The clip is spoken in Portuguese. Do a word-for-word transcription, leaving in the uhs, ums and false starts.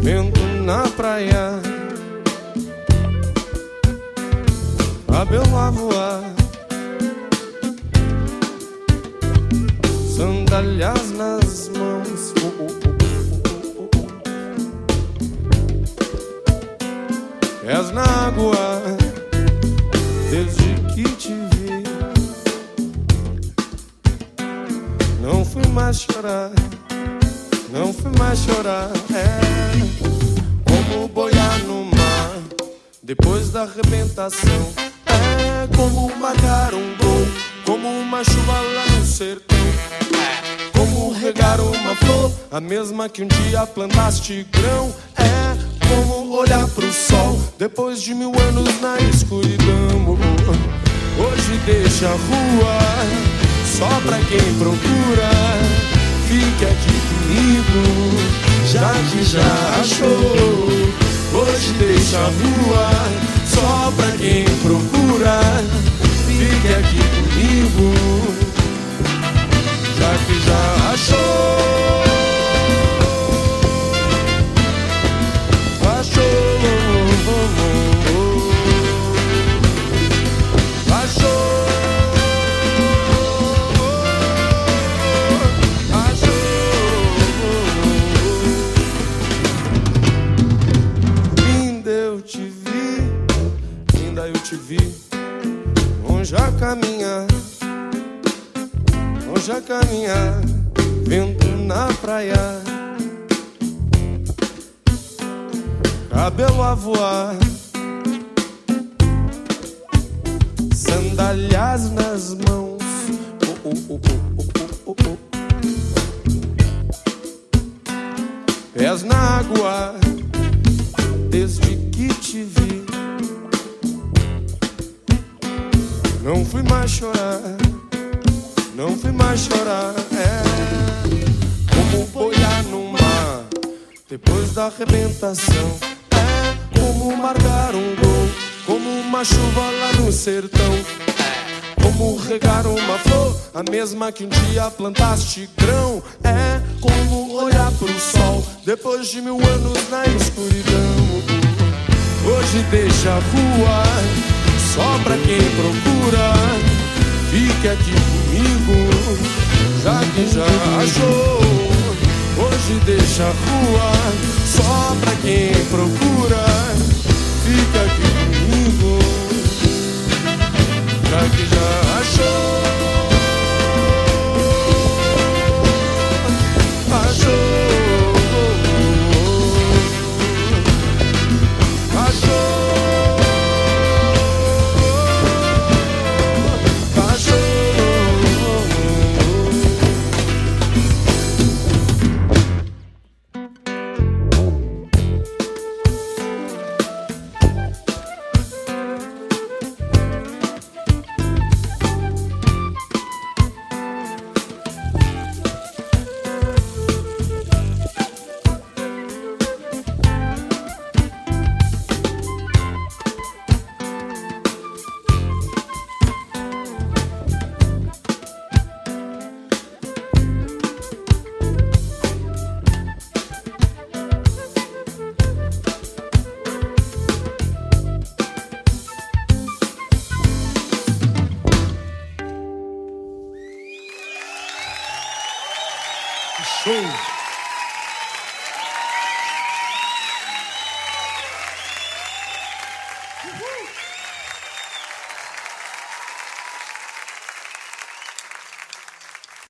vento na praia, cabelo a voar, sandálias nas mãos. Oh, oh, oh, oh, oh. Pés na água, desde que te vi, não fui mais chorar, não fui mais chorar. É como boiar no mar depois da arrebentação. É como marcar um gol, como uma chuva lá no sertão. É como regar uma flor, a mesma que um dia plantaste grão. É como olhar pro sol depois de mil anos na escuridão. Hoje deixa a rua só pra quem procura. Fique aqui comigo, já que já achou. Hoje deixa a rua só pra quem procura. Fique aqui comigo, já que já achou. Achou, achou. Eu te vi, longe a caminhar, longe a caminhar, vento na praia, cabelo a voar, sandálias nas mãos. Oh, oh, oh, oh, oh, oh, oh. Pés na água, desde que te vi, não fui mais chorar, não fui mais chorar. É como boiar no mar depois da arrebentação. É como marcar um gol, como uma chuva lá no sertão. É como regar uma flor, a mesma que um dia plantaste grão. É como olhar pro sol depois de mil anos na escuridão. Hoje deixa a rua só pra quem procura. Fique aqui comigo, já que já achou. Hoje deixa a rua só pra quem procura. Fique aqui comigo, já que já achou.